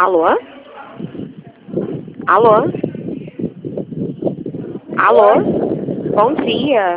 Alô? Alô? Alô? Bom dia.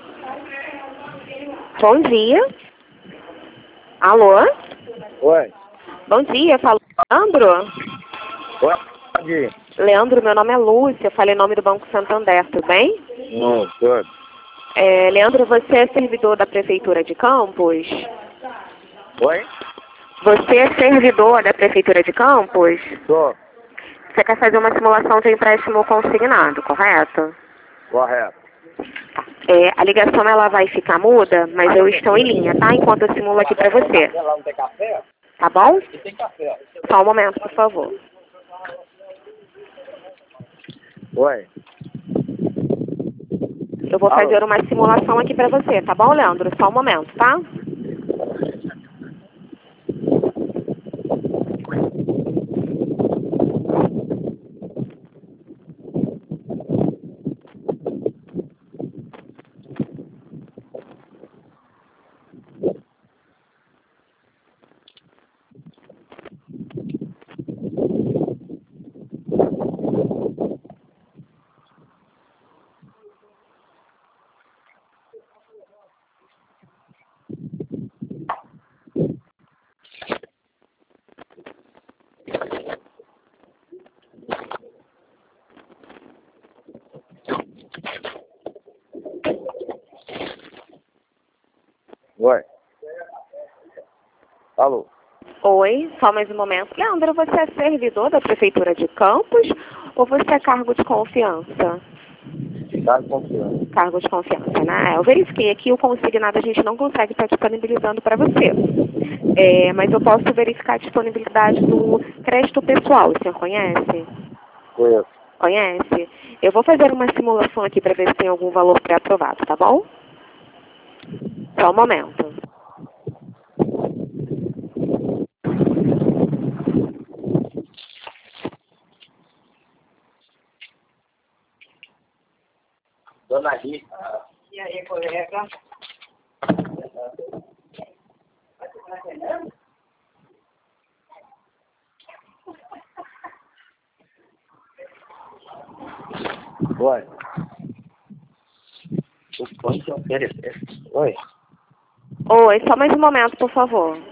Bom dia. Alô? Oi. Bom dia, fala Leandro? Oi. Bom dia. Leandro, meu nome é Lúcia, eu falei em nome do Banco Santander, tudo bem? Tudo. Leandro, você é servidor da Prefeitura de Campos? Oi? Você é servidor da Prefeitura de Campos? Tô. Você quer fazer uma simulação de empréstimo consignado, correto? Correto. A ligação ela vai ficar muda, mas eu estou em linha, tá? Enquanto eu simulo aqui pra você. Lá não tem café? Tá bom? E tem café. Só um momento, por favor. Oi. Eu vou Alô? fazer uma simulação aqui pra você, tá bom, Leandro? Só um momento, tá? Oi. Alô? Oi, só mais um momento. Leandro, você é servidor da Prefeitura de Campos ou você é cargo de confiança? Tá confiando. Cargo de confiança, né? Eu verifiquei aqui, o consignado a gente não consegue estar disponibilizando para você. Mas eu posso verificar a disponibilidade do crédito pessoal. O senhor conhece? Conheço. Conhece? Eu vou fazer uma simulação aqui para ver se tem algum valor pré-aprovado, tá bom? Só um momento. Dona Rita. E aí, colega? Oi. O pode oferecer. Oi. Oi, só mais um momento, por favor.